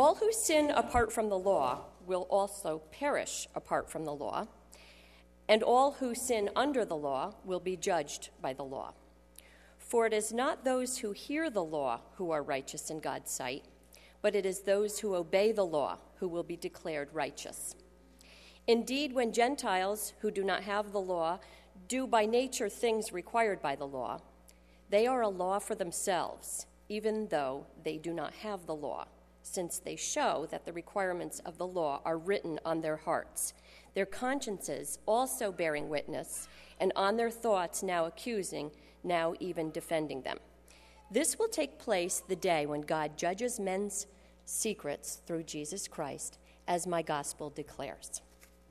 All who sin apart from the law will also perish apart from the law, and all who sin under the law will be judged by the law. For it is not those who hear the law who are righteous in God's sight, but it is those who obey the law who will be declared righteous. Indeed, when Gentiles who do not have the law do by nature things required by the law, they are a law for themselves, even though they do not have the law, since they show that the requirements of the law are written on their hearts, their consciences also bearing witness, and on their thoughts now accusing, now even defending them. This will take place the day when God judges men's secrets through Jesus Christ, as my gospel declares.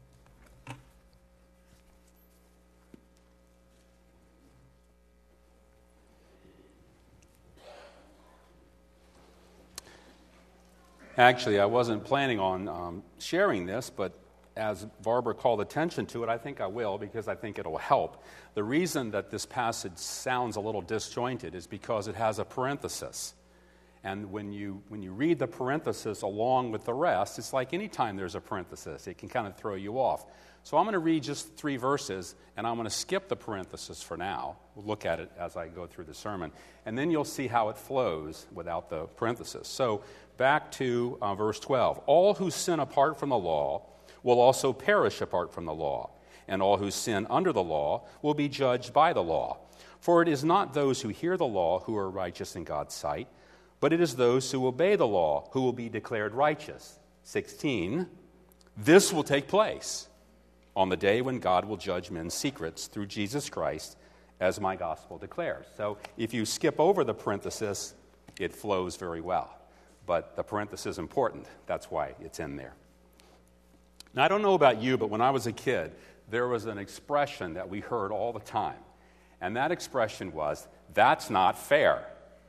Actually, I wasn't planning on sharing this, but as Barbara called attention to it, I think I will because I think it'll help. The reason that this passage sounds a little disjointed is because it has a parenthesis. And when you read the parenthesis along with the rest, it's like any time there's a parenthesis, it can kind of throw you off. So I'm going to read just 3 verses, and I'm going to skip the parenthesis for now. We'll look at it as I go through the sermon. And then you'll see how it flows without the parenthesis. So back to verse 12. All who sin apart from the law will also perish apart from the law, and all who sin under the law will be judged by the law. For it is not those who hear the law who are righteous in God's sight, but it is those who obey the law who will be declared righteous. 16. This will take place on the day when God will judge men's secrets through Jesus Christ, as my gospel declares. So if you skip over the parenthesis, it flows very well. But the parenthesis is important. That's why it's in there. Now, I don't know about you, but when I was a kid, there was an expression that we heard all the time. And that expression was, "That's not fair."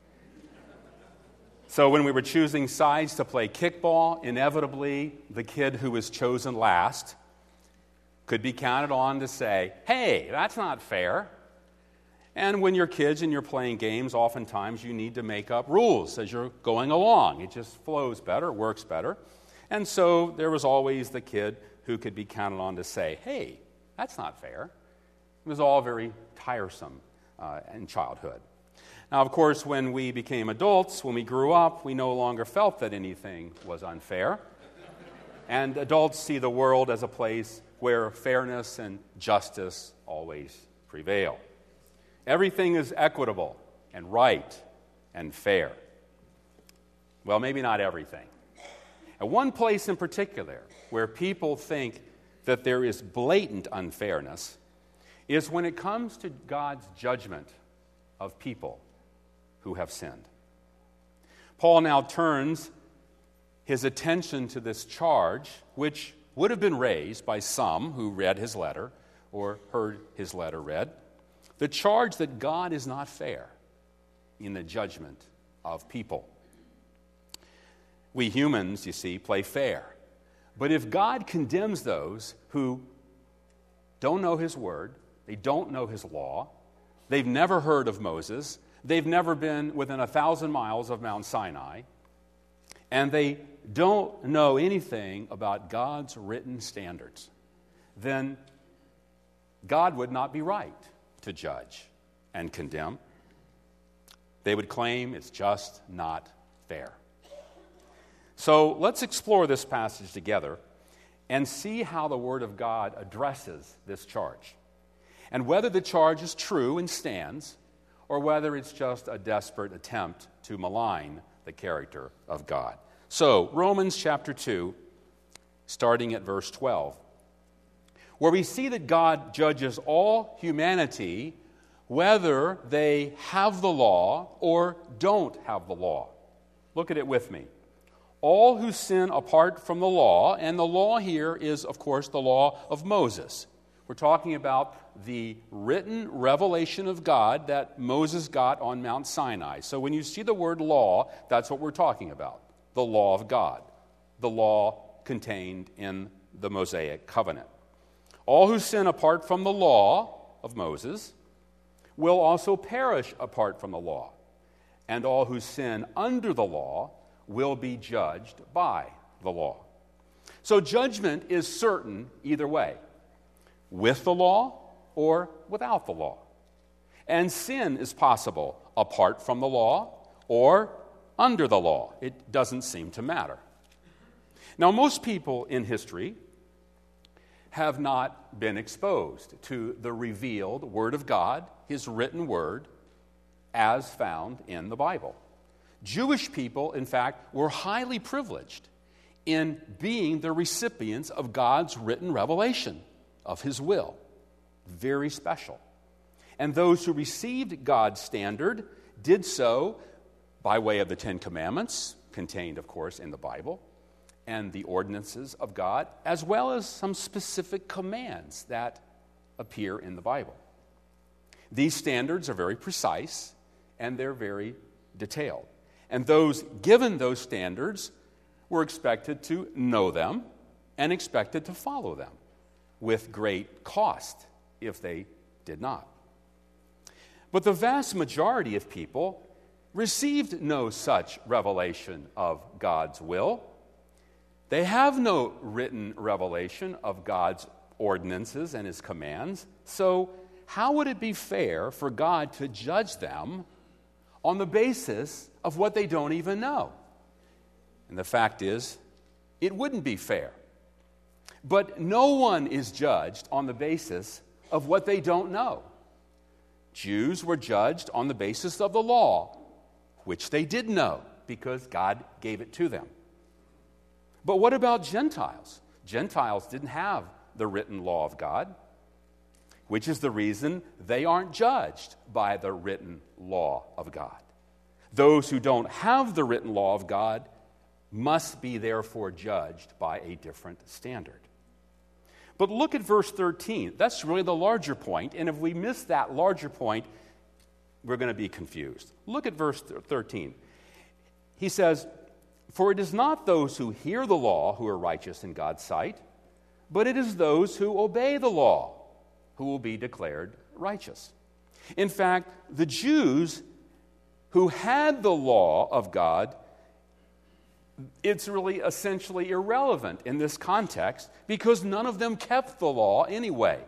So when we were choosing sides to play kickball, inevitably, the kid who was chosen last could be counted on to say, "Hey, that's not fair." And when you're kids and you're playing games, oftentimes you need to make up rules as you're going along. It just flows better, works better. And so there was always the kid who could be counted on to say, "Hey, that's not fair." It was all very tiresome in childhood. Now, of course, when we became adults, when we grew up, we no longer felt that anything was unfair. And adults see the world as a place where fairness and justice always prevail. Everything is equitable and right and fair. Well, maybe not everything. And one place in particular where people think that there is blatant unfairness is when it comes to God's judgment of people who have sinned. Paul now turns his attention to this charge, which would have been raised by some who read his letter or heard his letter read, the charge that God is not fair in the judgment of people. We humans, you see, play fair. But if God condemns those who don't know his word, they don't know his law, they've never heard of Moses, they've never been within 1,000 miles of Mount Sinai, and they don't know anything about God's written standards, then God would not be right to judge and condemn. They would claim it's just not fair. So let's explore this passage together and see how the Word of God addresses this charge, and whether the charge is true and stands, or whether it's just a desperate attempt to malign the character of God. So, Romans chapter 2, starting at verse 12, where we see that God judges all humanity whether they have the law or don't have the law. Look at it with me. All who sin apart from the law, and the law here is, of course, the law of Moses. We're talking about the written revelation of God that Moses got on Mount Sinai. So when you see the word law, that's what we're talking about, the law of God, the law contained in the Mosaic covenant. All who sin apart from the law of Moses will also perish apart from the law, and all who sin under the law will be judged by the law. So judgment is certain either way, with the law or without the law. And sin is possible apart from the law or under the law. It doesn't seem to matter. Now, most people in history have not been exposed to the revealed Word of God, His written Word, as found in the Bible. Jewish people, in fact, were highly privileged in being the recipients of God's written revelation of His will. Very special. And those who received God's standard did so by way of the Ten Commandments, contained, of course, in the Bible, and the ordinances of God, as well as some specific commands that appear in the Bible. These standards are very precise, and they're very detailed. And those given those standards were expected to know them and expected to follow them with great cost if they did not. But the vast majority of people received no such revelation of God's will. They have no written revelation of God's ordinances and His commands. So how would it be fair for God to judge them on the basis of what they don't even know? And the fact is, it wouldn't be fair. But no one is judged on the basis of what they don't know. Jews were judged on the basis of the law, which they did know because God gave it to them. But what about Gentiles? Gentiles didn't have the written law of God, which is the reason they aren't judged by the written law of God. Those who don't have the written law of God must be therefore judged by a different standard. But look at verse 13. That's really the larger point, and if we miss that larger point, we're going to be confused. Look at verse 13. He says, "For it is not those who hear the law who are righteous in God's sight, but it is those who obey the law who will be declared righteous." In fact, the Jews who had the law of God, it's really essentially irrelevant in this context because none of them kept the law anyway.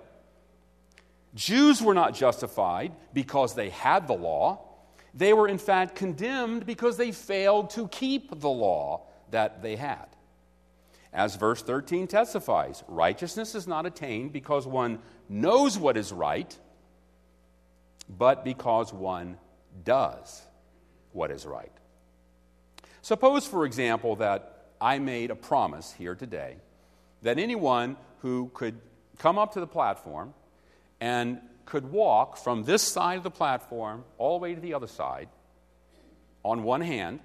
Jews were not justified because they had the law. They were in fact condemned because they failed to keep the law that they had. As verse 13 testifies, righteousness is not attained because one knows what is right, but because one does what is right. Suppose, for example, that I made a promise here today that anyone who could come up to the platform and could walk from this side of the platform all the way to the other side on one hand,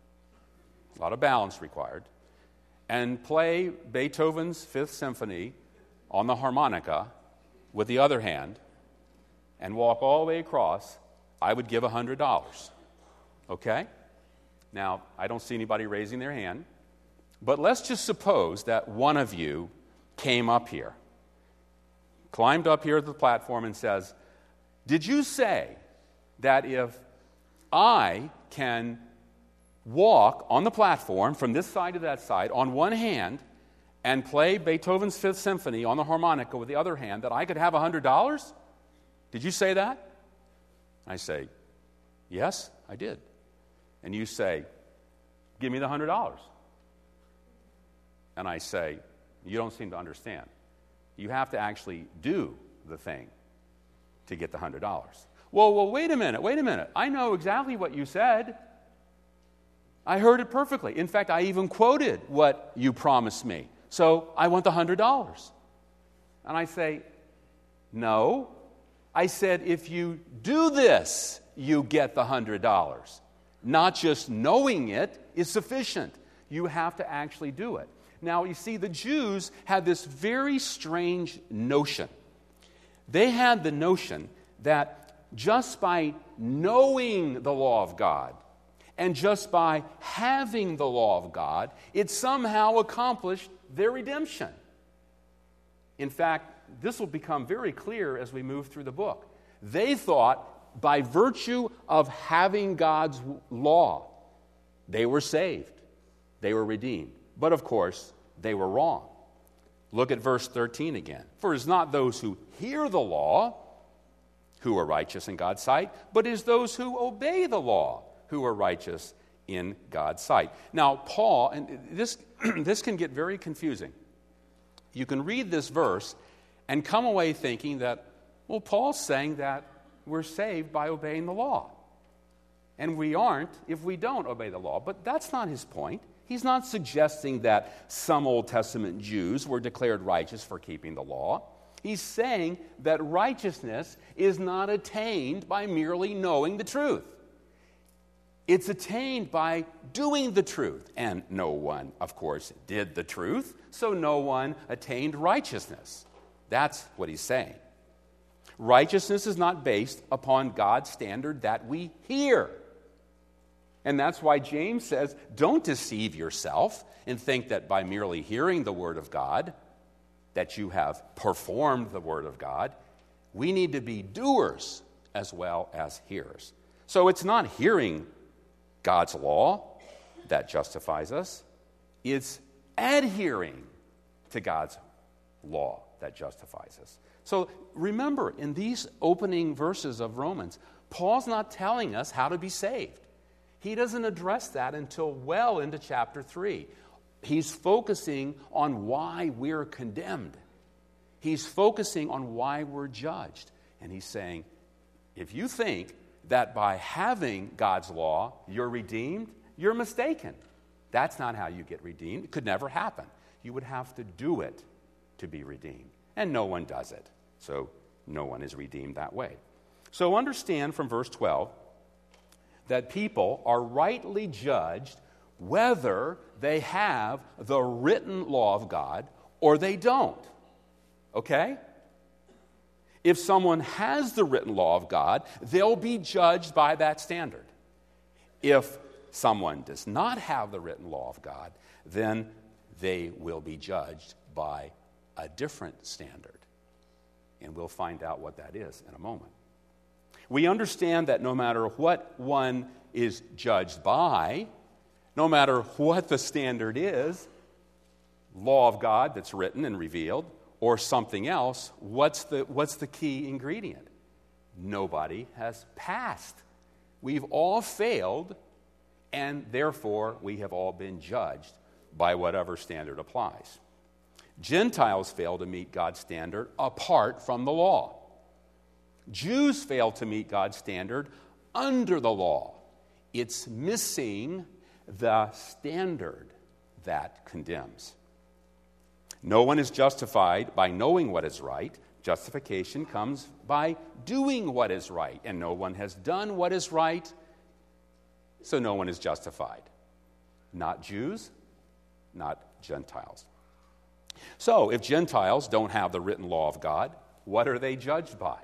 a lot of balance required, and play Beethoven's Fifth Symphony on the harmonica with the other hand and walk all the way across, I would give $100. Okay? Now, I don't see anybody raising their hand, but let's just suppose that one of you came up here, climbed up here to the platform and says, "Did you say that if I can walk on the platform from this side to that side on one hand and play Beethoven's Fifth Symphony on the harmonica with the other hand, that I could have $100? Did you say that?" I say, "Yes, I did." And you say, "Give me the $100. And I say, "You don't seem to understand. You have to actually do the thing to get the $100. Well, wait a minute. I know exactly what you said. I heard it perfectly. In fact, I even quoted what you promised me. So I want the $100. And I say, "No. I said if you do this, you get the $100. Not just knowing it is sufficient. You have to actually do it." Now, you see, the Jews had this very strange notion. They had the notion that just by knowing the law of God and just by having the law of God, it somehow accomplished their redemption. In fact, this will become very clear as we move through the book. They thought by virtue of having God's law, they were saved. they were redeemed. But of course, they were wrong. Look at verse 13 again. For it is not those who hear the law who are righteous in God's sight, but it is those who obey the law who are righteous in God's sight. Now, Paul, and this can get very confusing. You can read this verse and come away thinking that, well, Paul's saying that we're saved by obeying the law. And we aren't if we don't obey the law. But that's not his point. He's not suggesting that some Old Testament Jews were declared righteous for keeping the law. He's saying that righteousness is not attained by merely knowing the truth. It's attained by doing the truth. And no one, of course, did the truth, so no one attained righteousness. That's what he's saying. Righteousness is not based upon God's standard that we hear. And that's why James says, don't deceive yourself and think that by merely hearing the Word of God, that you have performed the Word of God. We need to be doers as well as hearers. So it's not hearing God's law that justifies us. It's adhering to God's law that justifies us. So remember, in these opening verses of Romans, Paul's not telling us how to be saved. He doesn't address that until well into chapter 3. He's focusing on why we're condemned. He's focusing on why we're judged. And he's saying, if you think that by having God's law you're redeemed, you're mistaken. That's not how you get redeemed. It could never happen. You would have to do it to be redeemed. And no one does it. So no one is redeemed that way. So understand from verse 12 that people are rightly judged whether they have the written law of God or they don't. Okay? If someone has the written law of God, they'll be judged by that standard. If someone does not have the written law of God, then they will be judged by a different standard. And we'll find out what that is in a moment. We understand that no matter what one is judged by, no matter what the standard is, law of God that's written and revealed, or something else, what's the key ingredient? Nobody has passed. We've all failed, and therefore we have all been judged by whatever standard applies. Gentiles fail to meet God's standard apart from the law. Jews fail to meet God's standard under the law. It's missing the standard that condemns. No one is justified by knowing what is right. Justification comes by doing what is right, and no one has done what is right, so no one is justified. Not Jews, not Gentiles. So, if Gentiles don't have the written law of God, what are they judged by?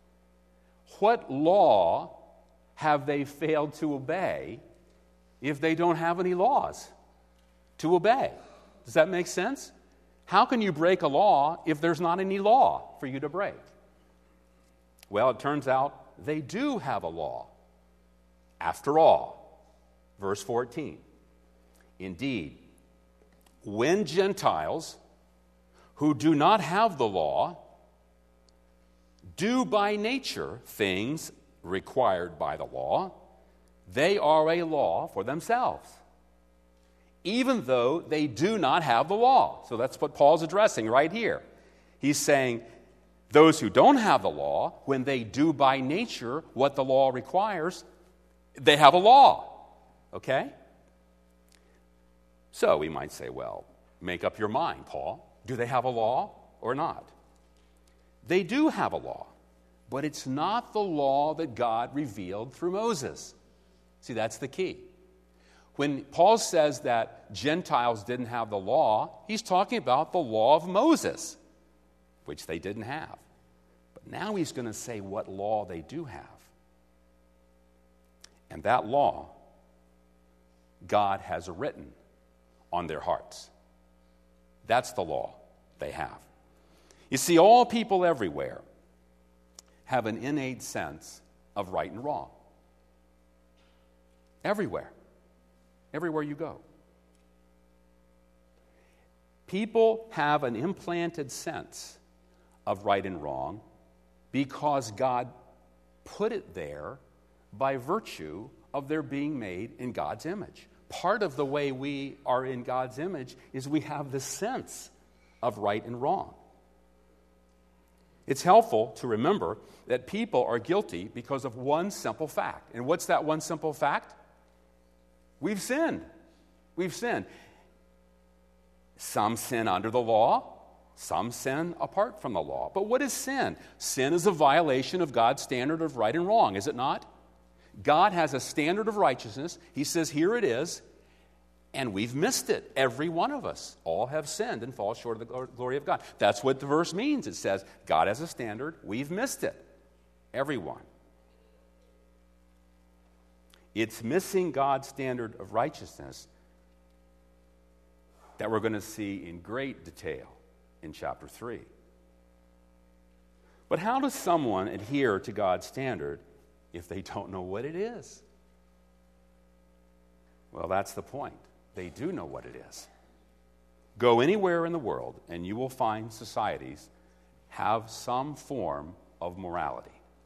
What law have they failed to obey if they don't have any laws to obey? Does that make sense? How can you break a law if there's not any law for you to break? Well, it turns out they do have a law. After all, verse 14. Indeed, when Gentiles who do not have the law do by nature things required by the law, they are a law for themselves, even though they do not have the law. So that's what Paul's addressing right here. He's saying those who don't have the law, when they do by nature what the law requires, they have a law. Okay? So we might say, well, make up your mind, Paul. Do they have a law or not? They do have a law, but it's not the law that God revealed through Moses. See, that's the key. When Paul says that Gentiles didn't have the law, he's talking about the law of Moses, which they didn't have. But now he's going to say what law they do have. And that law, God has written on their hearts. That's the law they have. You see, all people everywhere have an innate sense of right and wrong. Everywhere. Everywhere you go. People have an implanted sense of right and wrong because God put it there by virtue of their being made in God's image. Part of the way we are in God's image is we have this sense of right and wrong. It's helpful to remember that people are guilty because of one simple fact. And what's that one simple fact? We've sinned. We've sinned. Some sin under the law, some sin apart from the law. But what is sin? Sin is a violation of God's standard of right and wrong, is it not? God has a standard of righteousness. He says, here it is, and we've missed it. Every one of us. All have sinned and fall short of the glory of God. That's what the verse means. It says, God has a standard. We've missed it. Everyone. It's missing God's standard of righteousness that we're going to see in great detail in chapter 3. But how does someone adhere to God's standard if they don't know what it is? Well, that's the point. They do know what it is. Go anywhere in the world and you will find societies have some form of morality.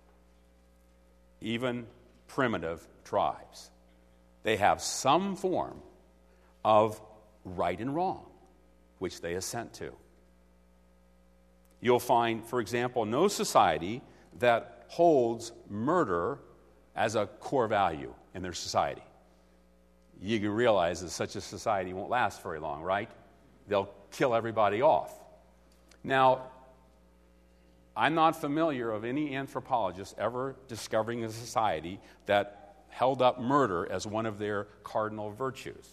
Even primitive tribes. They have some form of right and wrong, which they assent to. You'll find, for example, no society that holds murder as a core value in their society. You can realize that such a society won't last very long, right? They'll kill everybody off. Now, I'm not familiar of any anthropologist ever discovering a society that held up murder as one of their cardinal virtues.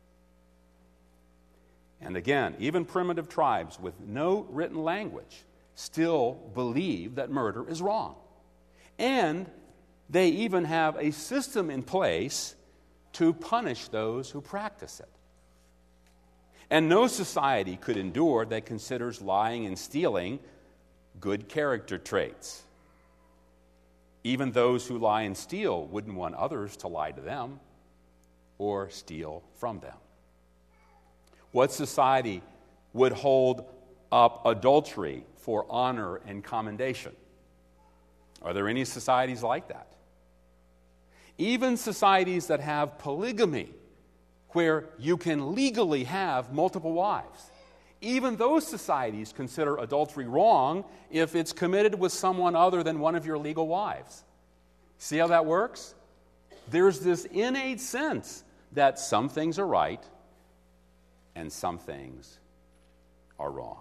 And again, even primitive tribes with no written language still believe that murder is wrong. And they even have a system in place to punish those who practice it. And no society could endure that considers lying and stealing good character traits. Even those who lie and steal wouldn't want others to lie to them or steal from them. What society would hold up adultery for honor and commendation? Are there any societies like that? Even societies that have polygamy, where you can legally have multiple wives, even those societies consider adultery wrong if it's committed with someone other than one of your legal wives. See how that works? There's this innate sense that some things are right and some things are wrong.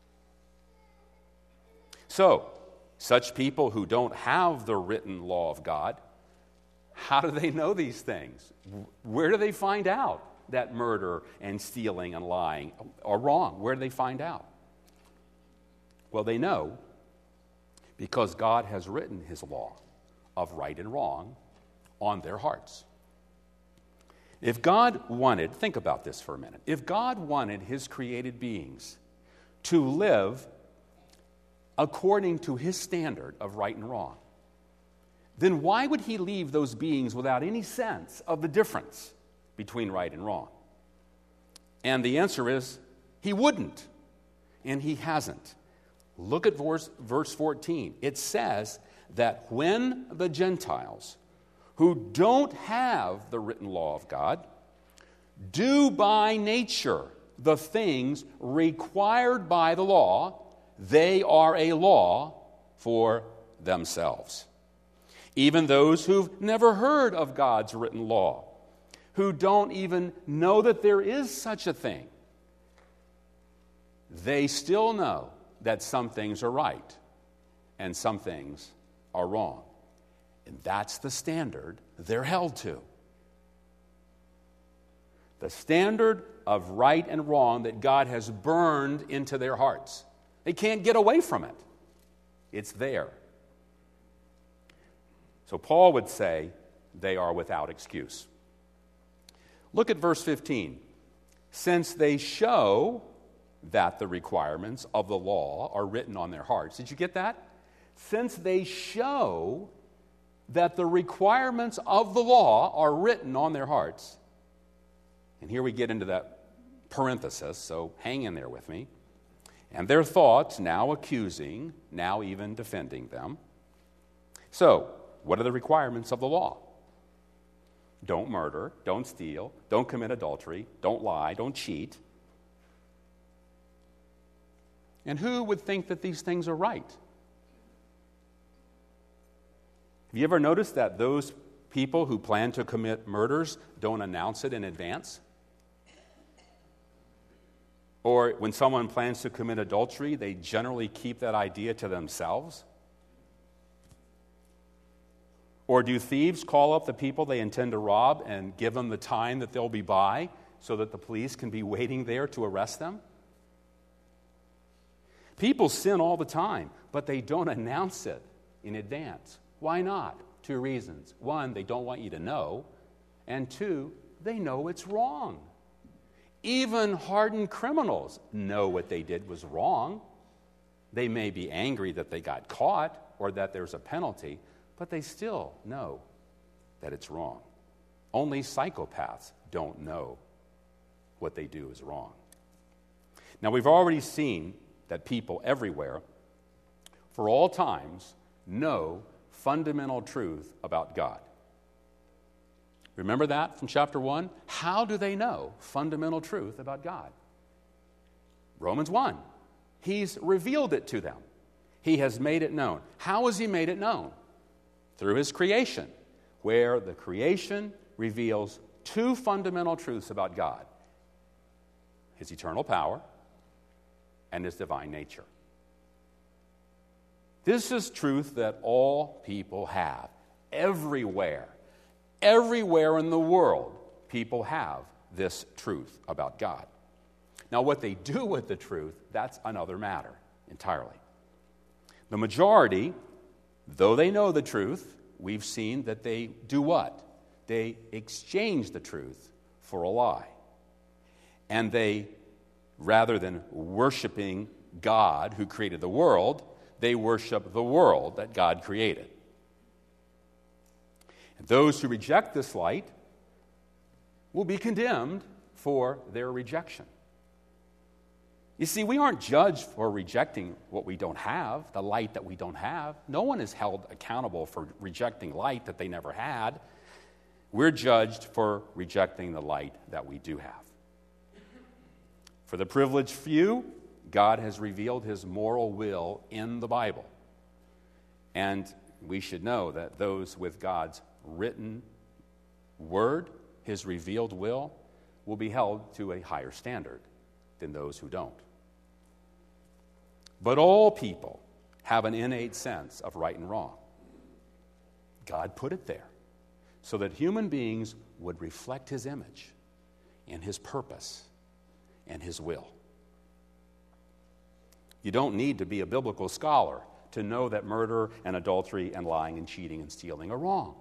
So, such people who don't have the written law of God, how do they know these things? Where do they find out that murder and stealing and lying are wrong? Where do they find out? Well, they know because God has written his law of right and wrong on their hearts. If God wanted, think about this for a minute, if God wanted his created beings to live according to his standard of right and wrong, then why would he leave those beings without any sense of the difference between right and wrong? And the answer is, he wouldn't, and he hasn't. Look at verse 14. It says that when the Gentiles, who don't have the written law of God, do by nature the things required by the law, they are a law for themselves. Even those who've never heard of God's written law, who don't even know that there is such a thing, they still know that some things are right and some things are wrong. And that's the standard they're held to. The standard of right and wrong that God has burned into their hearts. They can't get away from it. It's there. So Paul would say they are without excuse. Look at verse 15. Since they show that the requirements of the law are written on their hearts. Did you get that? Since they show that the requirements of the law are written on their hearts. And here we get into that parenthesis, so hang in there with me. And their thoughts, now accusing, now even defending them. So, what are the requirements of the law? Don't murder, don't steal, don't commit adultery, don't lie, don't cheat. And who would think that these things are right? Have you ever noticed that those people who plan to commit murders don't announce it in advance? Or when someone plans to commit adultery, they generally keep that idea to themselves? Or do thieves call up the people they intend to rob and give them the time that they'll be by so that the police can be waiting there to arrest them? People sin all the time, but they don't announce it in advance. Why not? 2 reasons. 1, they don't want you to know. And 2, they know it's wrong. Even hardened criminals know what they did was wrong. They may be angry that they got caught or that there's a penalty, but they still know that it's wrong. Only psychopaths don't know what they do is wrong. Now, we've already seen that people everywhere, for all times, know fundamental truth about God. Remember that from chapter 1? How do they know fundamental truth about God? Romans 1. He's revealed it to them. He has made it known. How has he made it known? Through his creation, where the creation reveals 2 fundamental truths about God: his eternal power and his divine nature. This is truth that all people have. Everywhere in the world, people have this truth about God. Now, what they do with the truth, that's another matter entirely. The majority, though they know the truth, we've seen that they do what? They exchange the truth for a lie. And they, rather than worshiping God who created the world, they worship the world that God created. And those who reject this light will be condemned for their rejection. You see, we aren't judged for rejecting what we don't have, the light that we don't have. No one is held accountable for rejecting light that they never had. We're judged for rejecting the light that we do have. For the privileged few, God has revealed his moral will in the Bible. And we should know that those with God's written word, his revealed will be held to a higher standard than those who don't. But all people have an innate sense of right and wrong. God put it there so that human beings would reflect his image and his purpose and his will. You don't need to be a biblical scholar to know that murder and adultery and lying and cheating and stealing are wrong.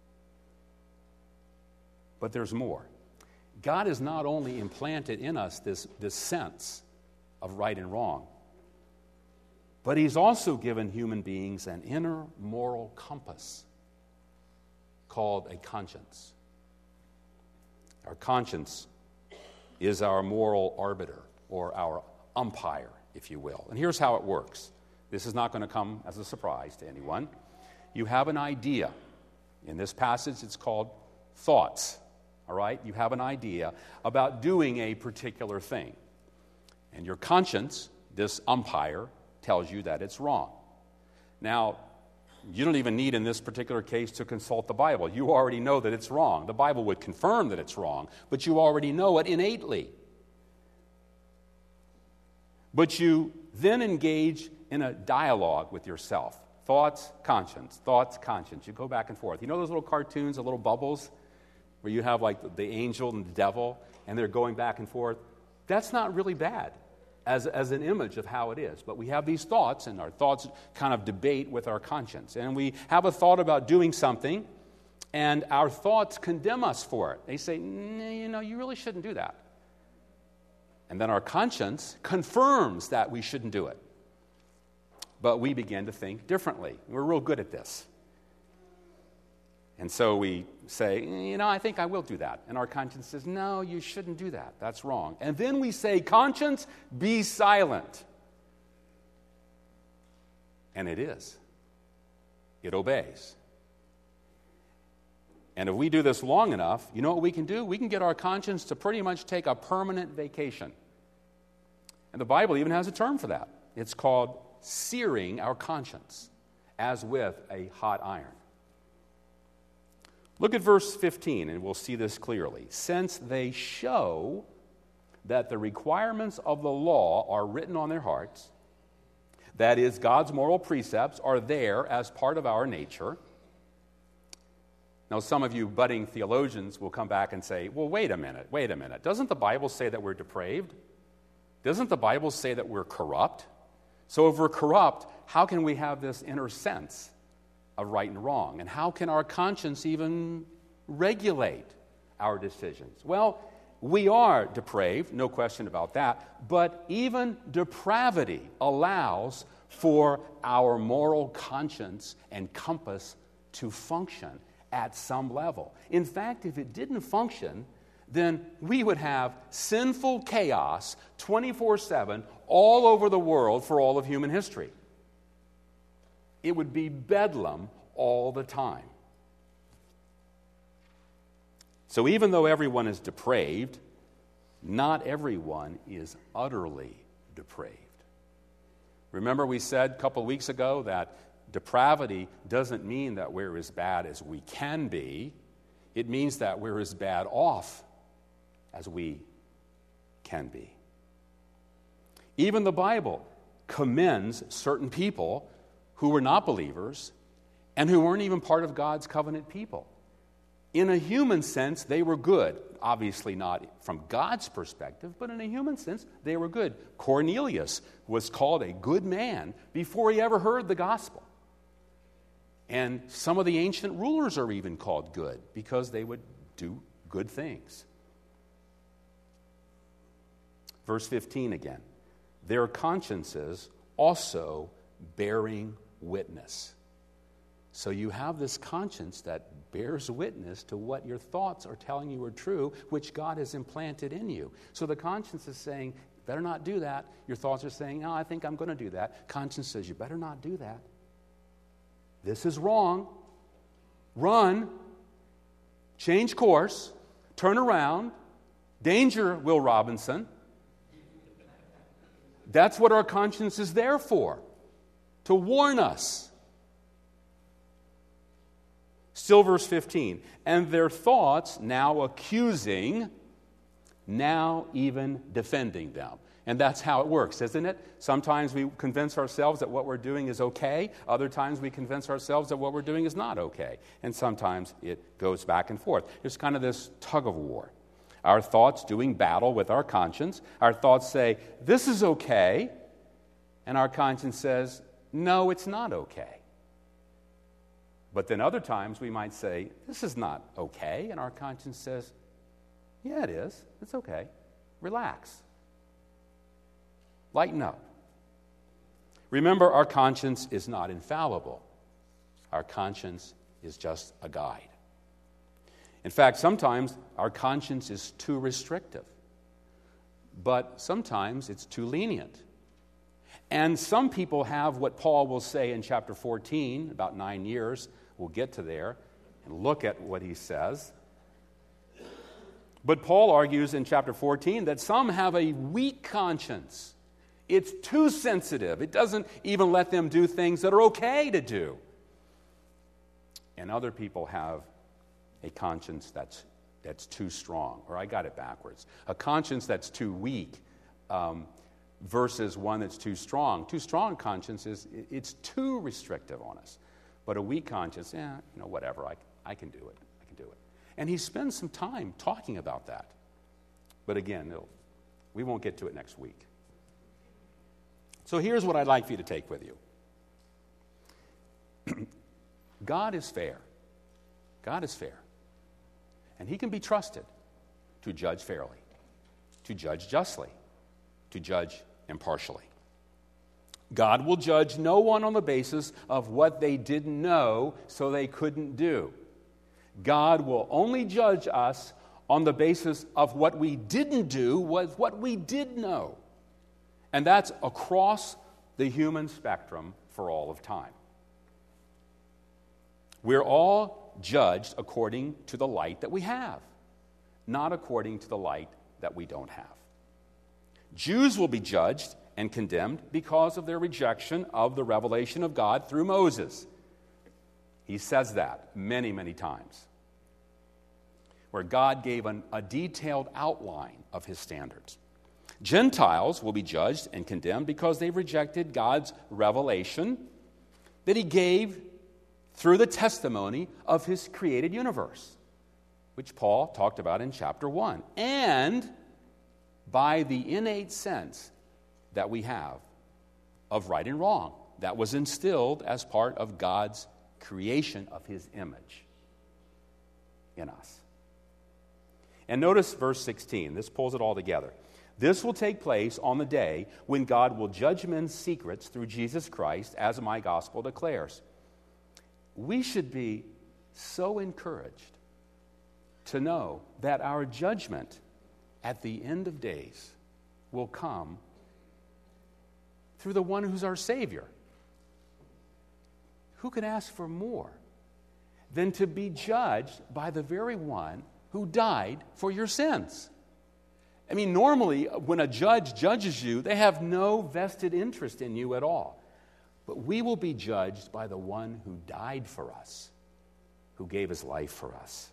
But there's more. God has not only implanted in us this sense of right and wrong, but he's also given human beings an inner moral compass called a conscience. Our conscience is our moral arbiter, or our umpire, if you will. And here's how it works. This is not going to come as a surprise to anyone. You have an idea. In this passage, it's called thoughts. All right? You have an idea about doing a particular thing. And your conscience, this umpire, tells you that it's wrong. Now, you don't even need in this particular case to consult the Bible. You already know that it's wrong. The Bible would confirm that it's wrong, but you already know it innately. But you then engage in a dialogue with yourself. Thoughts, conscience. You go back and forth. You know those little cartoons, the little bubbles, where you have like the angel and the devil, and they're going back and forth? That's not really bad as an image of how it is. But we have these thoughts, and our thoughts kind of debate with our conscience. And we have a thought about doing something, and our thoughts condemn us for it. They say, you really shouldn't do that. And then our conscience confirms that we shouldn't do it. But we begin to think differently. We're real good at this. And so we say, I think I will do that. And our conscience says, no, you shouldn't do that. That's wrong. And then we say, conscience, be silent. And it is. It obeys. And if we do this long enough, you know what we can do? We can get our conscience to pretty much take a permanent vacation. And the Bible even has a term for that. It's called searing our conscience, as with a hot iron. Look at verse 15, and we'll see this clearly. Since they show that the requirements of the law are written on their hearts, that is, God's moral precepts are there as part of our nature. Now, some of you budding theologians will come back and say, well, wait a minute. Doesn't the Bible say that we're depraved? Doesn't the Bible say that we're corrupt? So if we're corrupt, how can we have this inner sense of right and wrong? And how can our conscience even regulate our decisions? Well, we are depraved, no question about that, but even depravity allows for our moral conscience and compass to function at some level. In fact, if it didn't function, then we would have sinful chaos 24/7 all over the world for all of human history. It would be bedlam all the time. So even though everyone is depraved, not everyone is utterly depraved. Remember we said a couple of weeks ago that depravity doesn't mean that we're as bad as we can be. It means that we're as bad off as we can be. Even the Bible commends certain people who were not believers and who weren't even part of God's covenant people. In a human sense, they were good. Obviously not from God's perspective, but in a human sense, they were good. Cornelius was called a good man before he ever heard the gospel. And some of the ancient rulers are even called good because they would do good things. Verse 15 again. Their consciences also bearing witness. So you have this conscience that bears witness to what your thoughts are telling you are true, which God has implanted in you. So the conscience is saying, better not do that. Your thoughts are saying, no, I think I'm going to do that. Conscience says, you better not do that. This is wrong. Run. Change course. Turn around. Danger, Will Robinson. That's what our conscience is there for, to warn us. Still verse 15. And their thoughts now accusing, now even defending them. And that's how it works, isn't it? Sometimes we convince ourselves that what we're doing is okay. Other times we convince ourselves that what we're doing is not okay. And sometimes it goes back and forth. There's kind of this tug of war. Our thoughts doing battle with our conscience. Our thoughts say, this is okay. And our conscience says, no, it's not okay. But then other times we might say, this is not okay. And our conscience says, yeah, it is. It's okay. Relax. Lighten up. Remember, our conscience is not infallible. Our conscience is just a guide. In fact, sometimes our conscience is too restrictive. But sometimes it's too lenient. And some people have what Paul will say in chapter 14, about 9 years. We'll get to there and look at what he says. But Paul argues in chapter 14 that some have a weak conscience. It's too sensitive. It doesn't even let them do things that are okay to do. And other people have a conscience that's too strong. Or I got it backwards. A conscience that's too weak versus one that's too strong. Too strong conscience it's too restrictive on us. But a weak conscience, whatever, I can do it. I can do it. And he spends some time talking about that. But again, we won't get to it next week. So here's what I'd like for you to take with you. God is fair. God is fair. And he can be trusted to judge fairly, to judge justly, to judge impartially. God will judge no one on the basis of what they didn't know, so they couldn't do. God will only judge us on the basis of what we didn't do with what we did know. And that's across the human spectrum for all of time. We're all judged according to the light that we have, not according to the light that we don't have. Jews will be judged and condemned because of their rejection of the revelation of God through Moses. He says that many, many times, where God gave a detailed outline of his standards. Gentiles will be judged and condemned because they rejected God's revelation that he gave through the testimony of his created universe, which Paul talked about in chapter 1, and by the innate sense that we have of right and wrong that was instilled as part of God's creation of his image in us. And notice verse 16. This pulls it all together. This will take place on the day when God will judge men's secrets through Jesus Christ, as my gospel declares. We should be so encouraged to know that our judgment at the end of days will come through the one who's our Savior. Who could ask for more than to be judged by the very one who died for your sins? I mean, normally, when a judge judges you, they have no vested interest in you at all. But we will be judged by the one who died for us, who gave his life for us.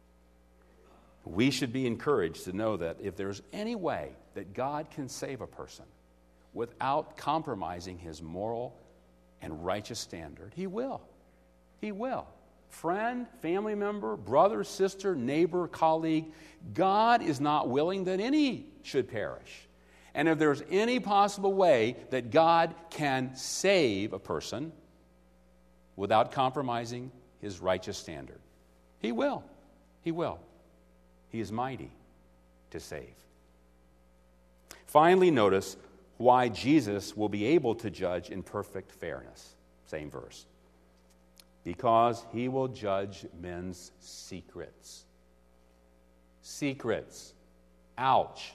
We should be encouraged to know that if there's any way that God can save a person without compromising his moral and righteous standard, he will. He will. Friend, family member, brother, sister, neighbor, colleague, God is not willing that any should perish. And if there's any possible way that God can save a person without compromising his righteous standard, he will. He will. He is mighty to save. Finally, notice why Jesus will be able to judge in perfect fairness. Same verse. Because he will judge men's secrets. Secrets. Ouch.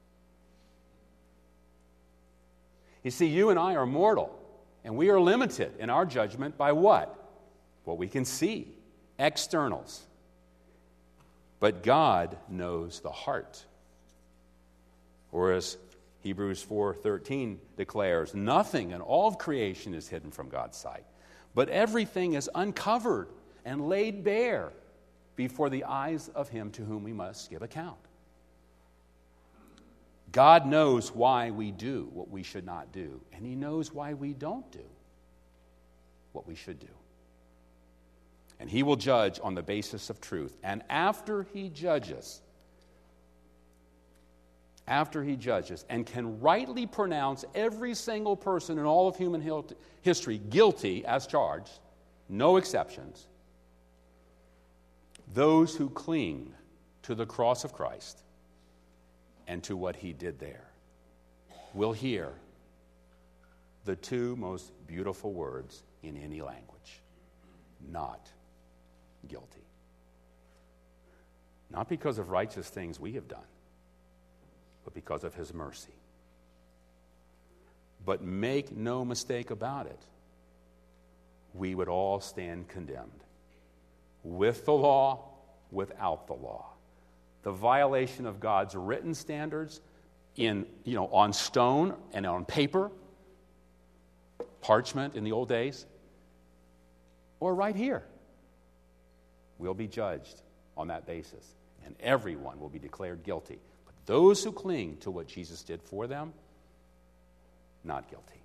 You see, you and I are mortal, and we are limited in our judgment by what? What we can see. Externals. But God knows the heart. Or as Hebrews 4:13 declares, nothing in all of creation is hidden from God's sight, but everything is uncovered and laid bare before the eyes of him to whom we must give account. God knows why we do what we should not do, and he knows why we don't do what we should do. And he will judge on the basis of truth. And after he judges and can rightly pronounce every single person in all of human history guilty as charged, no exceptions, those who cling to the cross of Christ and to what he did there will hear the two most beautiful words in any language: not guilty. Not because of righteous things we have done, but because of his mercy. But make no mistake about it, we would all stand condemned. With the law, without the law. The violation of God's written standards on stone and on paper, parchment in the old days, or right here. We'll be judged on that basis, and everyone will be declared guilty. But those who cling to what Jesus did for them, not guilty.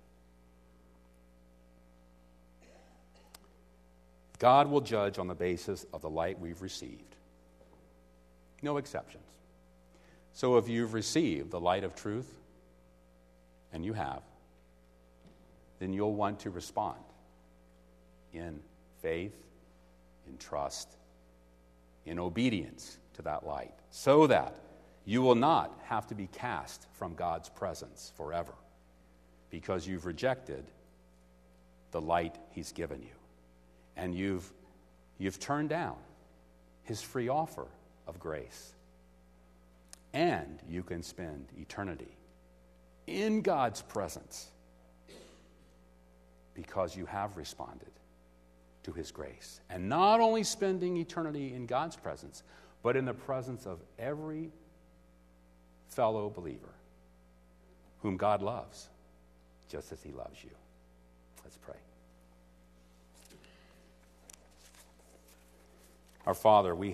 God will judge on the basis of the light we've received. No exceptions. So if you've received the light of truth, and you have, then you'll want to respond in faith, in trust, in obedience to that light, so that you will not have to be cast from God's presence forever because you've rejected the light he's given you. And you've turned down his free offer of grace. And you can spend eternity in God's presence because you have responded to his grace. And not only spending eternity in God's presence, but in the presence of every fellow believer whom God loves, just as he loves you. Let's pray. Our Father, we